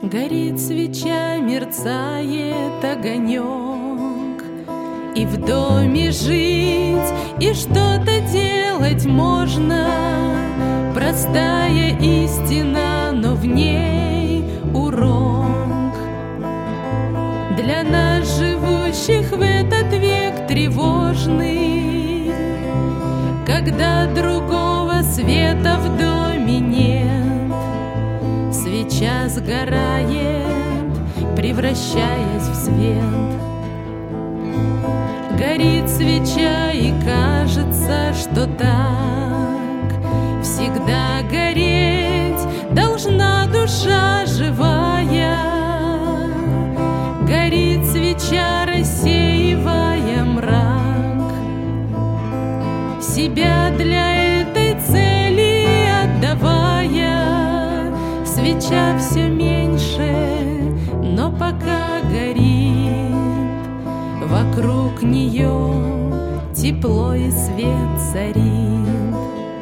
Горит свеча, мерцает огонек, и в доме жить, и что-то делать можно. Простая истина, но в ней урок для нас, живущих в этот век тревожный, когда другого света в доме нет. Свеча сгорает, превращаясь в свет. Горит свеча, и кажется, что так всегда гореть должна душа живая. Горит свеча, рассеивая мрак, себя для этой цели отдавая. Свеча все меньше, но пока горит, вокруг нее тепло и свет царит.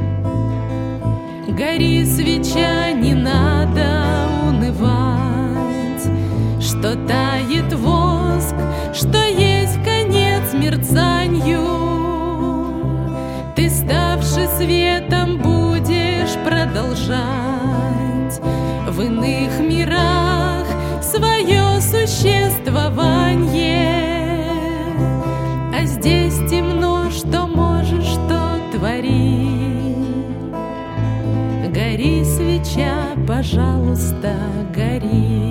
Гори, свеча, не надо унывать, что тает воск, что есть конец мерцанью. Ты, ставший светом, будешь продолжать в иных мирах свое существование. А здесь темно, что можешь, что творить. Гори, свеча, пожалуйста, гори.